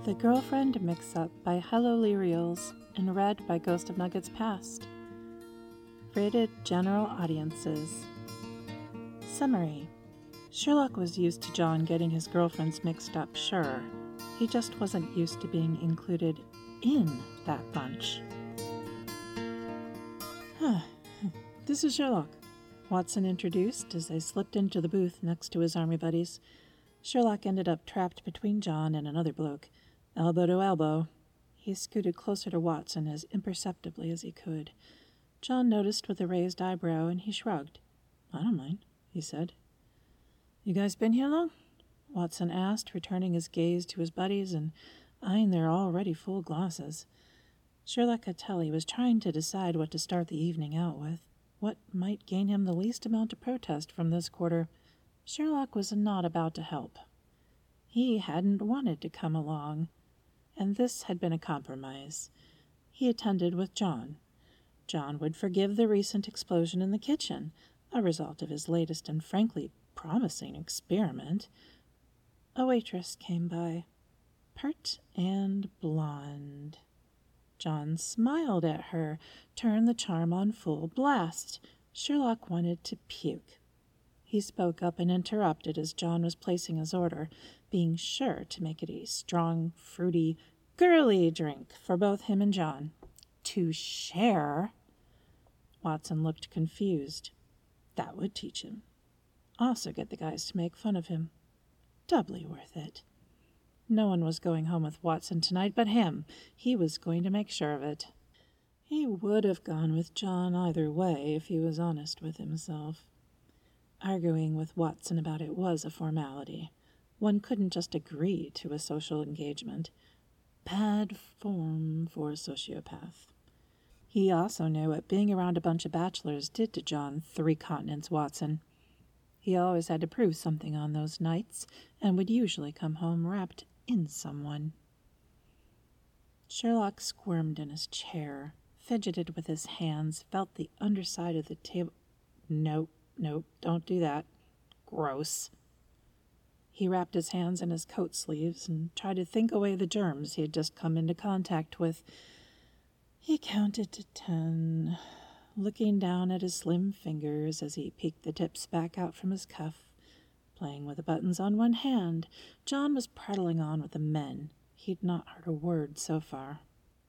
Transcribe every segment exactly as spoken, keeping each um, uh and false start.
The Girlfriend Mix-Up by Hello Lyrials and read by Ghost of Nuggets Past. Rated General Audiences. Summary. Sherlock was used to John getting his girlfriends mixed up, sure. He just wasn't used to being included in that bunch. Huh. This is Sherlock, Watson introduced as they slipped into the booth next to his army buddies. Sherlock ended up trapped between John and another bloke, elbow to elbow. He scooted closer to Watson as imperceptibly as he could. John noticed with a raised eyebrow, and he shrugged. "I don't mind," he said. "You guys been here long?" Watson asked, returning his gaze to his buddies and eyeing their already full glasses. Sherlock could tell he was trying to decide what to start the evening out with, what might gain him the least amount of protest from this quarter. Sherlock was not about to help. He hadn't wanted to come along, and this had been a compromise. He attended with John. John would forgive the recent explosion in the kitchen, a result of his latest and frankly promising experiment. A waitress came by, pert and blonde. John smiled at her, turned the charm on full blast. Sherlock wanted to puke. He spoke up and interrupted as John was placing his order, being sure to make it a strong, fruity, girly drink for both him and John. To share? Watson looked confused. That would teach him. Also get the guys to make fun of him. Doubly worth it. No one was going home with Watson tonight but him. He was going to make sure of it. He would have gone with John either way if he was honest with himself. Arguing with Watson about it was a formality. One couldn't just agree to a social engagement. Bad form for a sociopath. He also knew what being around a bunch of bachelors did to John Three Continents Watson. He always had to prove something on those nights, and would usually come home wrapped in someone. Sherlock squirmed in his chair, fidgeted with his hands, felt the underside of the table. Nope, nope, don't do that. Gross. He wrapped his hands in his coat sleeves and tried to think away the germs he had just come into contact with. He counted to ten, looking down at his slim fingers as he peeked the tips back out from his cuff. Playing with the buttons on one hand, John was prattling on with the men. He'd not heard a word so far.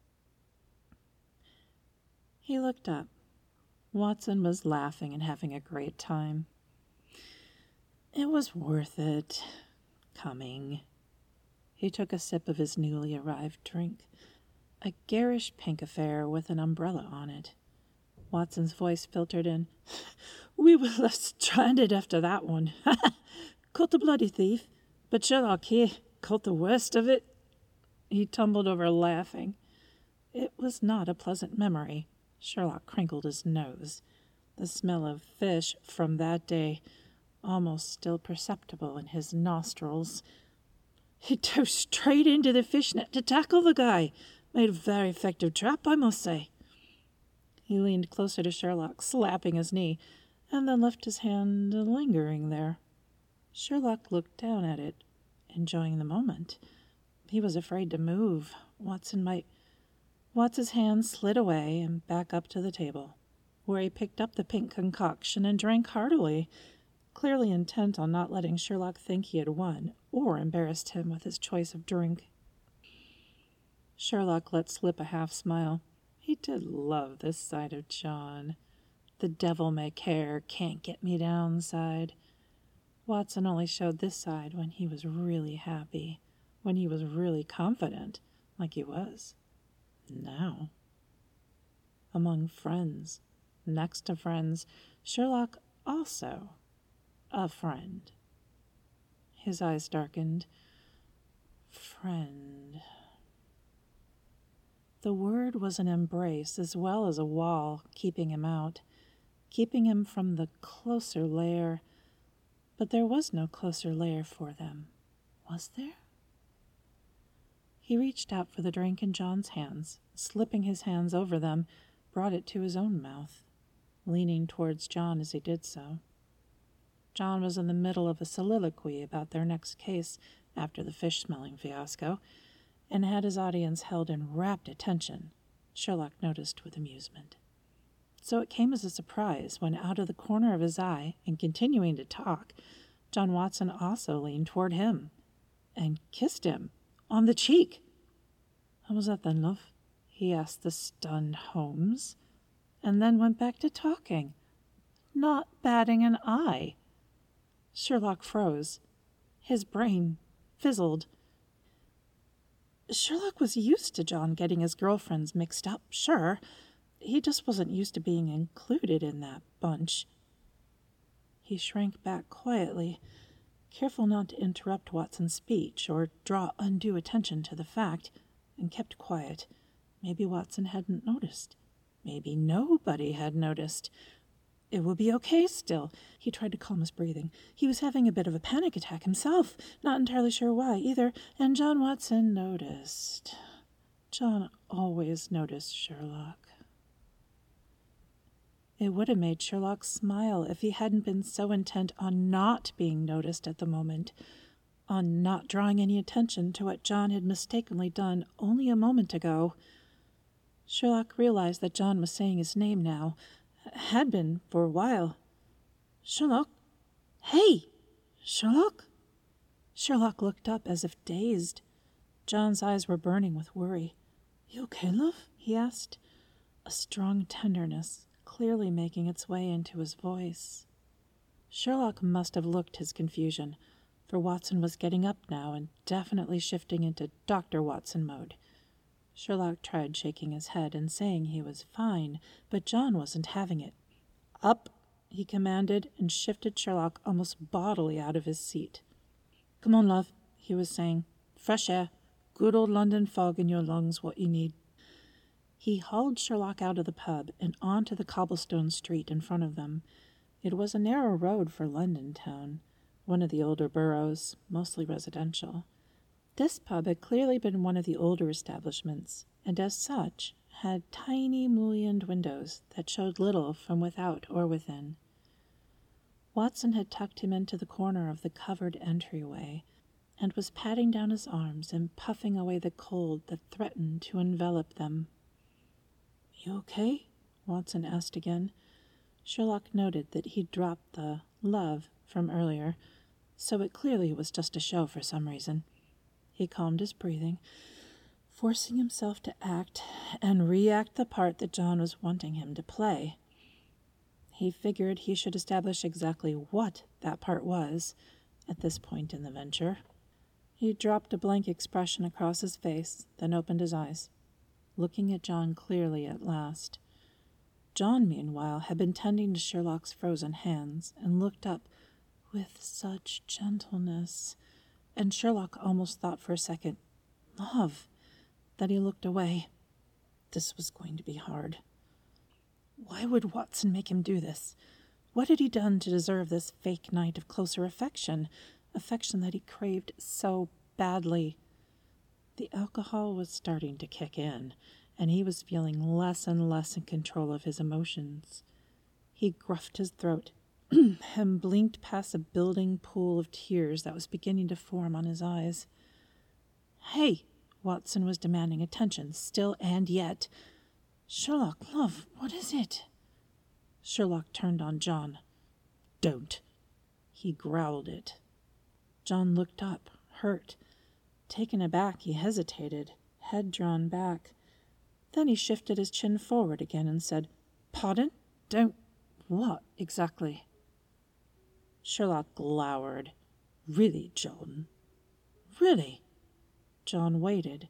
He looked up. Watson was laughing and having a great time. It was worth it. Coming. He took a sip of his newly arrived drink, a garish pink affair with an umbrella on it. Watson's voice filtered in. "We were left stranded after that one. Caught the bloody thief, but Sherlock here caught the worst of it." He tumbled over laughing. It was not a pleasant memory. Sherlock crinkled his nose. The smell of fish from that day almost still perceptible in his nostrils. He dove straight into the fishnet to tackle the guy. Made a very effective trap, I must say. He leaned closer to Sherlock, slapping his knee, and then left his hand lingering there. Sherlock looked down at it, enjoying the moment. He was afraid to move. Watson might... Watson's hand slid away and back up to the table, where he picked up the pink concoction and drank heartily, clearly intent on not letting Sherlock think he had won or embarrassed him with his choice of drink. Sherlock let slip a half smile. He did love this side of John. The devil may care, can't get me down side. Watson only showed this side when he was really happy, when he was really confident, like he was. Now, among friends, next to friends, Sherlock also a friend. His eyes darkened. Friend. The word was an embrace as well as a wall, keeping him out, keeping him from the closer layer. But there was no closer layer for them, was there? He reached out for the drink in John's hands, slipping his hands over them, brought it to his own mouth, leaning towards John as he did so. John was in the middle of a soliloquy about their next case after the fish-smelling fiasco, and had his audience held in rapt attention, Sherlock noticed with amusement. So it came as a surprise when, out of the corner of his eye, and continuing to talk, John Watson also leaned toward him and kissed him on the cheek. "How was that then, love?" he asked the stunned Holmes, and then went back to talking, not batting an eye. Sherlock froze. His brain fizzled. Sherlock was used to John getting his girlfriends mixed up, sure. He just wasn't used to being included in that bunch. He shrank back quietly, careful not to interrupt Watson's speech or draw undue attention to the fact, and kept quiet. Maybe Watson hadn't noticed. Maybe nobody had noticed. It would be okay still. He tried to calm his breathing. He was having a bit of a panic attack himself, not entirely sure why either, and John Watson noticed. John always noticed Sherlock. It would have made Sherlock smile if he hadn't been so intent on not being noticed at the moment, on not drawing any attention to what John had mistakenly done only a moment ago. Sherlock realized that John was saying his name now, had been for a while. "Sherlock? Hey! Sherlock?" Sherlock looked up as if dazed. John's eyes were burning with worry. "You okay, love?" he asked, a strong tenderness clearly making its way into his voice. Sherlock must have looked his confusion, for Watson was getting up now and definitely shifting into Doctor Watson mode. Sherlock tried shaking his head and saying he was fine, but John wasn't having it. "Up," he commanded, and shifted Sherlock almost bodily out of his seat. "Come on, love," he was saying. "Fresh air, good old London fog in your lungs, what you need." He hauled Sherlock out of the pub and onto the cobblestone street in front of them. It was a narrow road for London town, one of the older boroughs, mostly residential. This pub had clearly been one of the older establishments, and as such had tiny mullioned windows that showed little from without or within. Watson had tucked him into the corner of the covered entryway, and was patting down his arms and puffing away the cold that threatened to envelop them. "You okay?" Watson asked again. Sherlock noted that he'd dropped the love from earlier, so it clearly was just a show for some reason. He calmed his breathing, forcing himself to act and react the part that John was wanting him to play. He figured he should establish exactly what that part was at this point in the venture. He dropped a blank expression across his face, then opened his eyes, looking at John clearly at last. John, meanwhile, had been tending to Sherlock's frozen hands and looked up with such gentleness, and Sherlock almost thought for a second, "Love," that he looked away. This was going to be hard. Why would Watson make him do this? What had he done to deserve this fake night of closer affection, affection that he craved so badly? The alcohol was starting to kick in, and he was feeling less and less in control of his emotions. He gruffed his throat and blinked past a building pool of tears that was beginning to form on his eyes. "Hey!" Watson was demanding attention, still and yet. "Sherlock, love, what is it?" Sherlock turned on John. "Don't." He growled it. John looked up, hurt. Taken aback, he hesitated, head drawn back. Then he shifted his chin forward again and said, "Pardon? Don't what, exactly?" Sherlock glowered. "Really, John? Really?" John waited.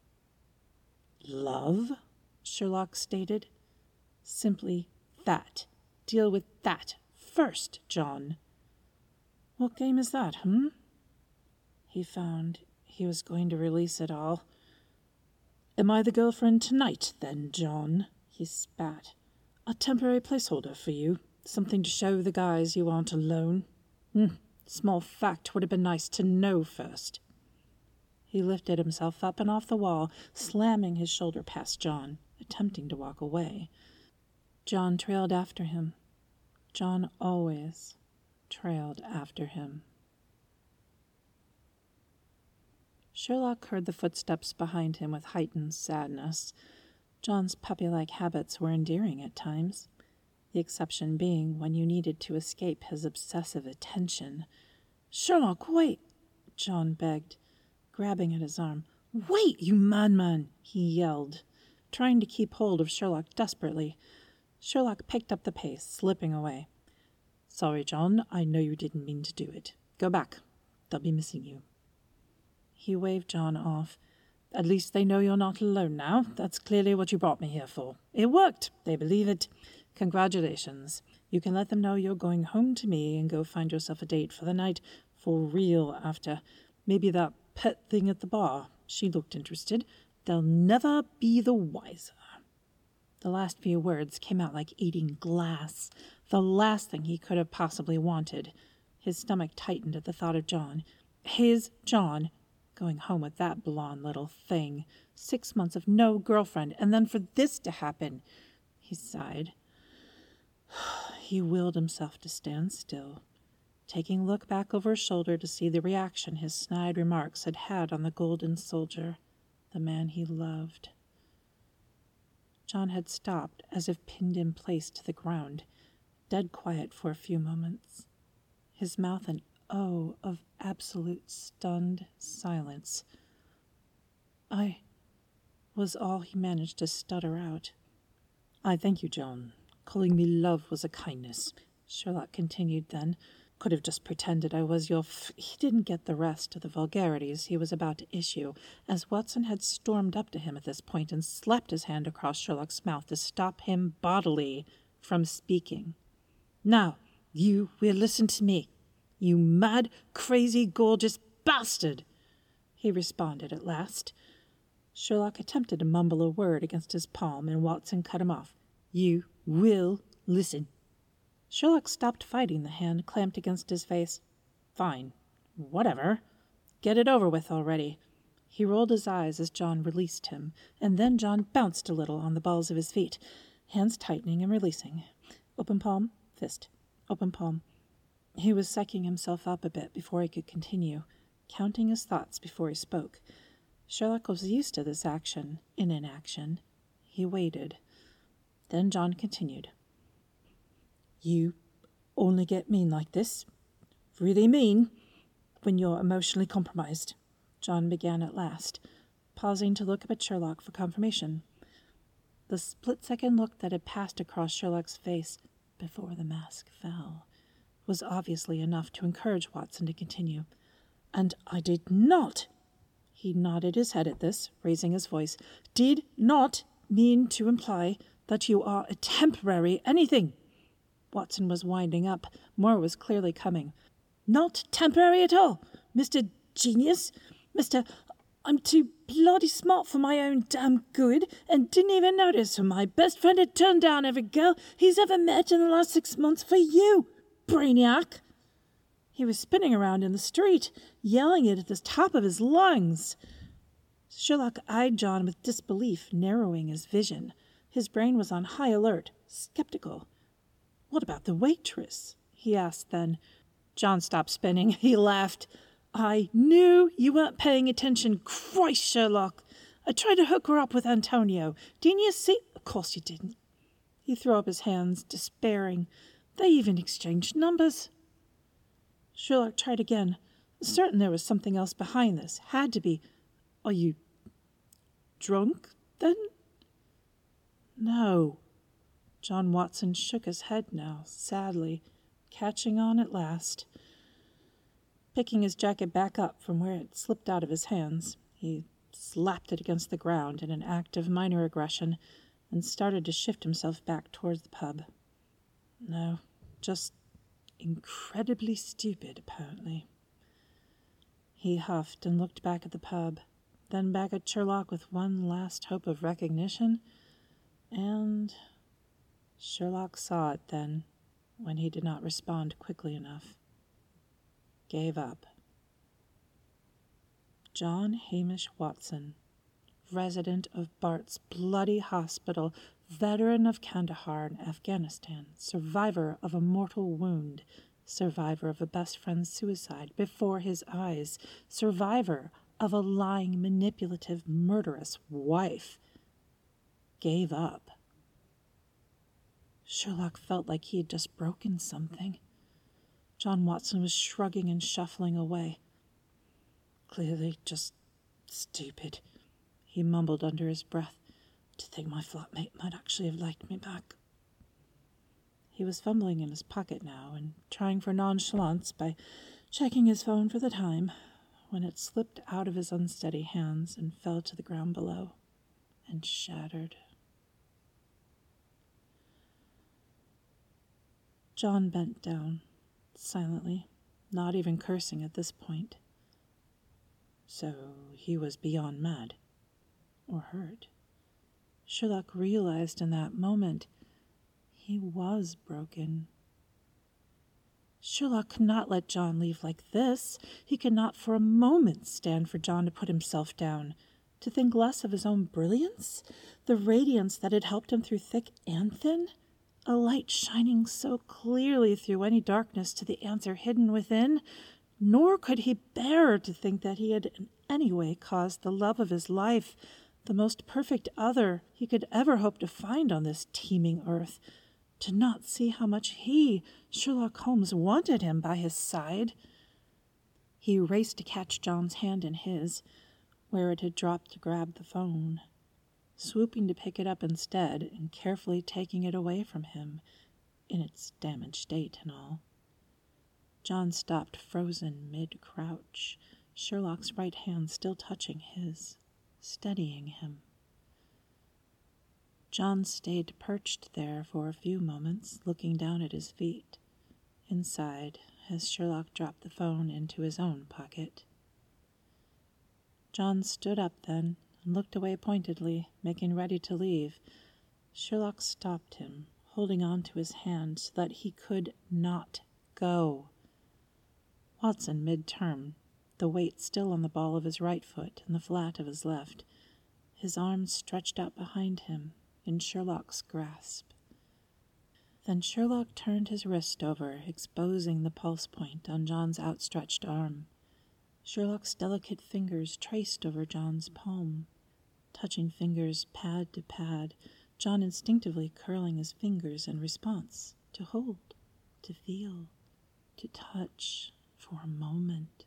"Love?" Sherlock stated. "Simply that. Deal with that first, John." "What game is that, hmm?" He found he was going to release it all. "Am I the girlfriend tonight, then, John?" he spat. "A temporary placeholder for you? Something to show the guys you aren't alone? Hmm, small fact would have been nice to know first." He lifted himself up and off the wall, slamming his shoulder past John, attempting to walk away. John trailed after him. John always trailed after him. Sherlock heard the footsteps behind him with heightened sadness. John's puppy-like habits were endearing at times, the exception being when you needed to escape his obsessive attention. "Sherlock, wait!" John begged, grabbing at his arm. "Wait, you madman!" he yelled, trying to keep hold of Sherlock desperately. Sherlock picked up the pace, slipping away. "Sorry, John, I know you didn't mean to do it. Go back. They'll be missing you." He waved John off. "At least they know you're not alone now. That's clearly what you brought me here for. It worked. They believe it. Congratulations. You can let them know you're going home to me and go find yourself a date for the night, for real after. Maybe that pet thing at the bar. She looked interested. They'll never be the wiser." The last few words came out like eating glass, the last thing he could have possibly wanted. His stomach tightened at the thought of John. His John, going home with that blonde little thing. Six months of no girlfriend, and then for this to happen. He sighed. He willed himself to stand still, taking a look back over his shoulder to see the reaction his snide remarks had had on the golden soldier, the man he loved. John had stopped, as if pinned in place to the ground, dead quiet for a few moments, his mouth an O of absolute stunned silence. "I," was all he managed to stutter out. "I thank you, John. Calling me love was a kindness," Sherlock continued then. "Could have just pretended I was your f—" He didn't get the rest of the vulgarities he was about to issue, as Watson had stormed up to him at this point and slapped his hand across Sherlock's mouth to stop him bodily from speaking. "Now, you will listen to me, you mad, crazy, gorgeous bastard," he responded at last. Sherlock attempted to mumble a word against his palm, and Watson cut him off. "You will listen." Sherlock stopped fighting the hand clamped against his face. "Fine. Whatever. Get it over with already." He rolled his eyes as John released him, and then John bounced a little on the balls of his feet, hands tightening and releasing. Open palm, fist. Open palm. He was psyching himself up a bit before he could continue, counting his thoughts before he spoke. Sherlock was used to this action, in inaction. He waited. Then John continued. "You only get mean like this, really mean, when you're emotionally compromised," John began at last, pausing to look up at Sherlock for confirmation. The split-second look that had passed across Sherlock's face before the mask fell was obviously enough to encourage Watson to continue. "And I did not," he nodded his head at this, raising his voice, "did not mean to imply that you are a temporary anything." Watson was winding up. More was clearly coming. "Not temporary at all, Mister Genius. Mister I'm too bloody smart for my own damn good, and didn't even notice when my best friend had turned down every girl he's ever met in the last six months for you, brainiac." He was spinning around in the street, yelling it at the top of his lungs. Sherlock eyed John with disbelief, narrowing his vision. His brain was on high alert, skeptical. "What about the waitress?" he asked then. John stopped spinning. He laughed. "I knew you weren't paying attention. Christ, Sherlock! I tried to hook her up with Antonio. Didn't you see? Of course you didn't." He threw up his hands, despairing. "They even exchanged numbers." Sherlock tried again. Certain there was something else behind this. Had to be. "Are you drunk, then?" "No." John Watson shook his head now, sadly, catching on at last. Picking his jacket back up from where it slipped out of his hands, he slapped it against the ground in an act of minor aggression and started to shift himself back towards the pub. No, just incredibly stupid, apparently. He huffed and looked back at the pub, then back at Sherlock with one last hope of recognition, and Sherlock saw it then, when he did not respond quickly enough. Gave up. John Hamish Watson, resident of Bart's bloody hospital, veteran of Kandahar in Afghanistan, survivor of a mortal wound, survivor of a best friend's suicide before his eyes, survivor of a lying, manipulative, murderous wife, gave up. Sherlock felt like he had just broken something. John Watson was shrugging and shuffling away. Clearly just stupid, he mumbled under his breath. To think my flatmate might actually have liked me back. He was fumbling in his pocket now and trying for nonchalance by checking his phone for the time, when it slipped out of his unsteady hands and fell to the ground below and shattered. John bent down, silently, not even cursing at this point. So he was beyond mad, or hurt. Sherlock realized in that moment he was broken. Sherlock could not let John leave like this. He could not for a moment stand for John to put himself down, to think less of his own brilliance, the radiance that had helped him through thick and thin, a light shining so clearly through any darkness to the answer hidden within. Nor could he bear to think that he had in any way caused the love of his life, the most perfect other he could ever hope to find on this teeming earth, to not see how much he, Sherlock Holmes, wanted him by his side. He raced to catch John's hand in his, where it had dropped to grab the phone, swooping to pick it up instead and carefully taking it away from him, in its damaged state and all. John stopped frozen mid-crouch, Sherlock's right hand still touching his, steadying him. John stayed perched there for a few moments, looking down at his feet, inside, as Sherlock dropped the phone into his own pocket. John stood up then and looked away pointedly, making ready to leave. Sherlock stopped him, holding on to his hand so that he could not go. Watson mid-turn, the weight still on the ball of his right foot and the flat of his left, his arms stretched out behind him in Sherlock's grasp. Then Sherlock turned his wrist over, exposing the pulse point on John's outstretched arm. Sherlock's delicate fingers traced over John's palm, touching fingers pad to pad, John instinctively curling his fingers in response, to hold, to feel, to touch for a moment.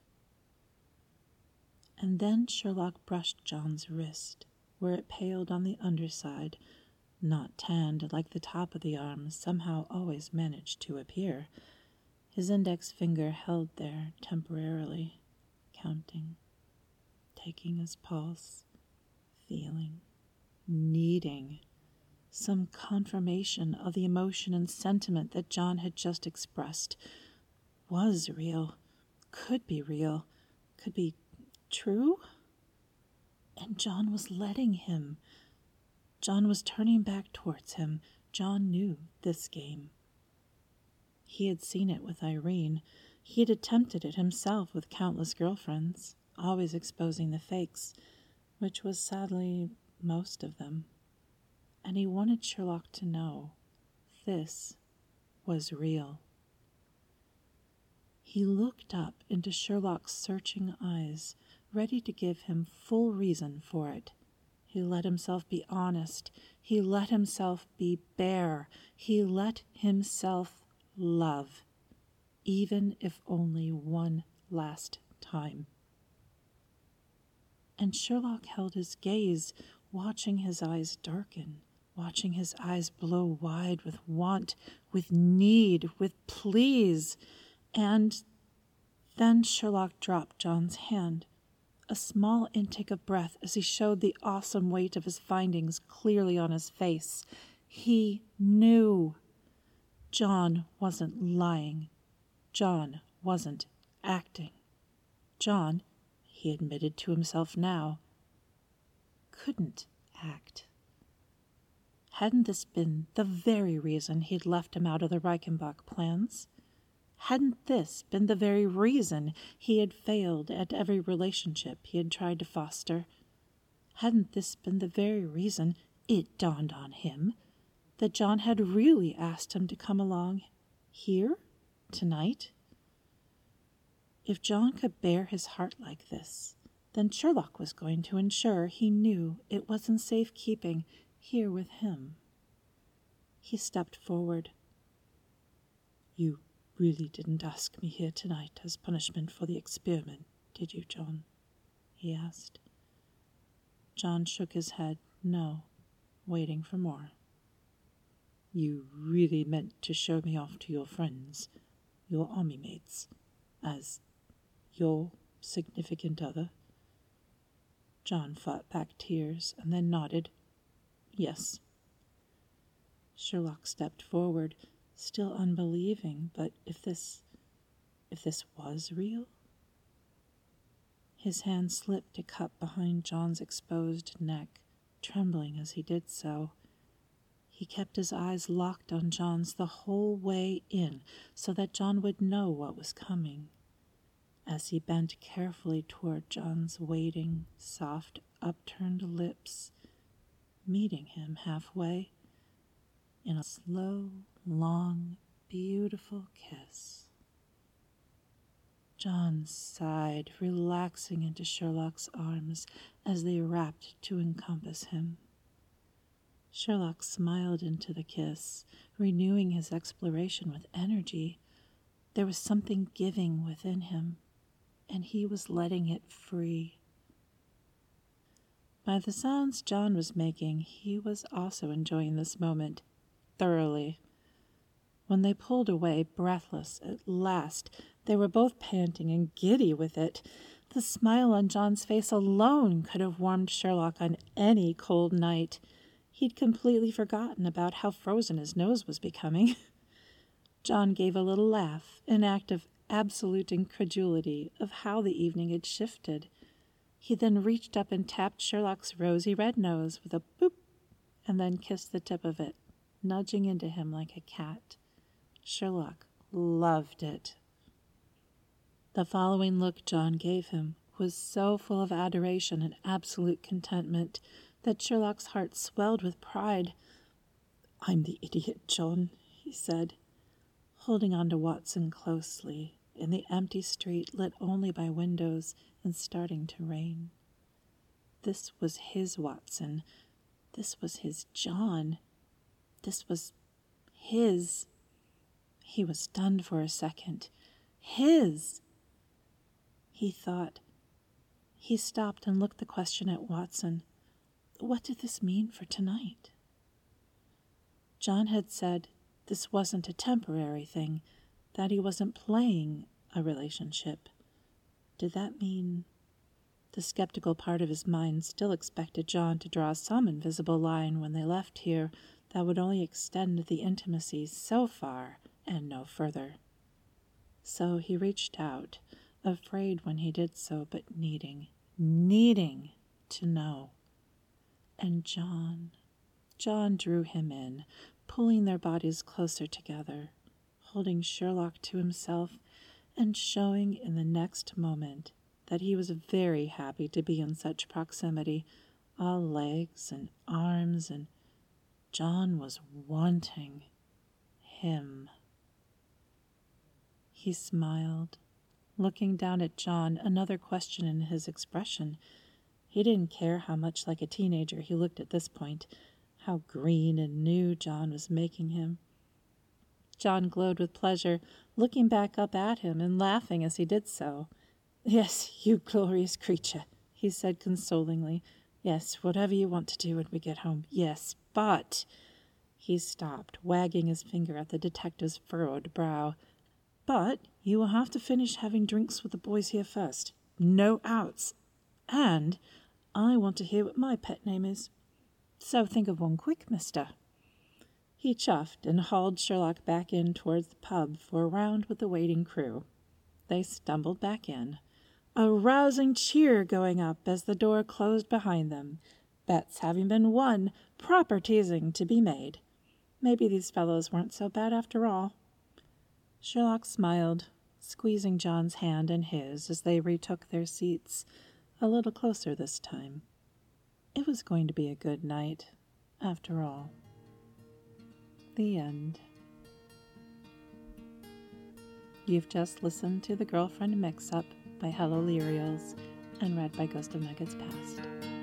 And then Sherlock brushed John's wrist, where it paled on the underside, not tanned like the top of the arm somehow always managed to appear. His index finger held there temporarily, counting, taking his pulse, feeling, needing some confirmation of the emotion and sentiment that John had just expressed. Was real, could be real, could be true? And John was letting him. John was turning back towards him. John knew this game. He had seen it with Irene. He had attempted it himself with countless girlfriends, always exposing the fakes, which was sadly most of them. And he wanted Sherlock to know this was real. He looked up into Sherlock's searching eyes, ready to give him full reason for it. He let himself be honest. He let himself be bare. He let himself love, even if only one last time. And Sherlock held his gaze, watching his eyes darken, watching his eyes blow wide with want, with need, with pleas. And then Sherlock dropped John's hand, a small intake of breath as he showed the awesome weight of his findings clearly on his face. He knew. John wasn't lying. John wasn't acting. John, he admitted to himself now, couldn't act. Hadn't this been the very reason he'd left him out of the Reichenbach plans? Hadn't this been the very reason he had failed at every relationship he had tried to foster? Hadn't this been the very reason, it dawned on him, that John had really asked him to come along here, tonight? If John could bare his heart like this, then Sherlock was going to ensure he knew it was in safekeeping here with him. He stepped forward. "You really didn't ask me here tonight as punishment for the experiment, did you, John?" he asked. John shook his head, no, waiting for more. "You really meant to show me off to your friends, your army mates, as your significant other?" John fought back tears and then nodded. "Yes." Sherlock stepped forward, still unbelieving, but if this, if this was real? His hand slipped to cup behind John's exposed neck, trembling as he did so. He kept his eyes locked on John's the whole way in, so that John would know what was coming. As he bent carefully toward John's waiting, soft, upturned lips, meeting him halfway in a slow, long, beautiful kiss. John sighed, relaxing into Sherlock's arms as they wrapped to encompass him. Sherlock smiled into the kiss, renewing his exploration with energy. There was something giving within him, and he was letting it free. By the sounds John was making, he was also enjoying this moment thoroughly. When they pulled away, breathless at last, they were both panting and giddy with it. The smile on John's face alone could have warmed Sherlock on any cold night. He'd completely forgotten about how frozen his nose was becoming. John gave a little laugh, an act of absolute incredulity of how the evening had shifted. He then reached up and tapped Sherlock's rosy red nose with a boop, and then kissed the tip of it, nudging into him like a cat. Sherlock loved it. The following look John gave him was so full of adoration and absolute contentment that Sherlock's heart swelled with pride. "I'm the idiot, John," he said, holding on to Watson closely in the empty street lit only by windows and starting to rain. This was his Watson. This was his John. This was his. He was stunned for a second. His! He thought. He stopped and looked the question at Watson. What did this mean for tonight? John had said this wasn't a temporary thing, that he wasn't playing a relationship. Did that mean... The skeptical part of his mind still expected John to draw some invisible line when they left here that would only extend the intimacy so far and no further. So he reached out, afraid when he did so, but needing, needing to know. And John, John drew him in, pulling their bodies closer together, holding Sherlock to himself, and showing in the next moment that he was very happy to be in such proximity, all legs and arms, and John was wanting him. He smiled, looking down at John, another question in his expression. He didn't care how much like a teenager he looked at this point, how green and new John was making him. John glowed with pleasure, looking back up at him and laughing as he did so. "Yes, you glorious creature," he said consolingly. "Yes, whatever you want to do when we get home. Yes, but..." He stopped, wagging his finger at the detective's furrowed brow. "But you will have to finish having drinks with the boys here first. No outs. And I want to hear what my pet name is. So think of one quick, mister." He chuffed and hauled Sherlock back in towards the pub for a round with the waiting crew. They stumbled back in, a rousing cheer going up as the door closed behind them, bets having been won, proper teasing to be made. Maybe these fellows weren't so bad after all. Sherlock smiled, squeezing John's hand in his as they retook their seats, a little closer this time. It was going to be a good night, after all. The end. You've just listened to The Girlfriend Mix-Up by Hello Lyrials, and read by Ghost of Nuggets Past.